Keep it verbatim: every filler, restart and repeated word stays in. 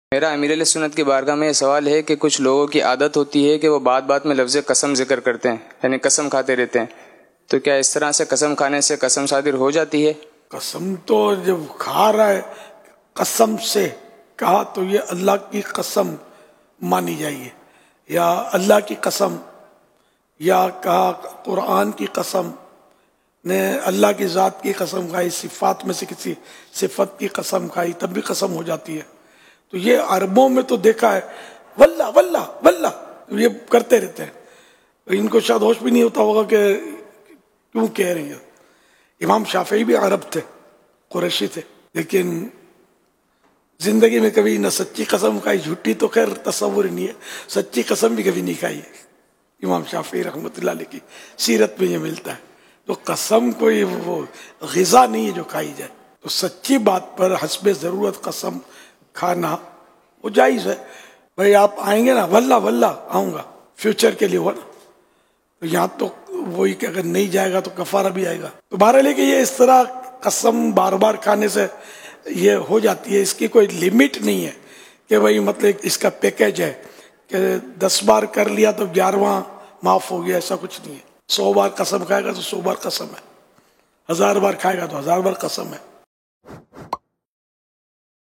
میرا امیر علیہ سنت کی بارگاہ میں یہ سوال ہے کہ کچھ لوگوں کی عادت ہوتی ہے کہ وہ بات بات میں لفظ قسم ذکر کرتے ہیں، یعنی قسم کھاتے رہتے ہیں، تو کیا اس طرح سے قسم کھانے سے قسم صادر ہو جاتی ہے؟ قسم تو جب کھا رہا ہے قسم سے کہا تو یہ اللہ کی قسم مانی جائیے، یا اللہ کی قسم، یا کہا قرآن کی قسم نے اللہ کی ذات کی قسم کھائی، صفات میں سے کسی صفت کی قسم کھائی، تب بھی قسم ہو جاتی ہے۔ تو یہ عربوں میں تو دیکھا ہے واللہ واللہ واللہ یہ کرتے رہتے ہیں، ان کو شاید ہوش بھی نہیں ہوتا ہوگا کہ کیوں کہہ رہے ہیں۔ امام شافعی بھی عرب تھے، قریشی تھے، لیکن زندگی میں کبھی نہ سچی قسم کھائی، جھوٹی تو خیر تصور ہی نہیں ہے، سچی قسم بھی کبھی نہیں کھائی امام شافعی رحمۃ اللہ علیہ کی سیرت میں یہ ملتا ہے۔ تو قسم کوئی وہ غذا نہیں ہے جو کھائی جائے، تو سچی بات پر حسب ضرورت قسم کھانا وہ جائز ہے۔ بھائی آپ آئیں گے نا، واللہ واللہ آؤں گا، فیوچر کے لیے ہوا نا، تو یہاں تو وہی کہ اگر نہیں جائے گا تو کفارہ بھی آئے گا۔ تو بہرحال ہے کہ یہ اس طرح قسم بار بار کھانے سے یہ ہو جاتی ہے، اس کی کوئی لیمٹ نہیں ہے کہ بھائی مطلب اس کا پیکیج ہے کہ دس بار کر لیا تو گیارہواں معاف ہو گیا، ایسا کچھ نہیں ہے۔ سو بار قسم کھائے گا تو سو بار قسم ہے، ہزار بار کھائے گا تو ہزار بار قسم ہے۔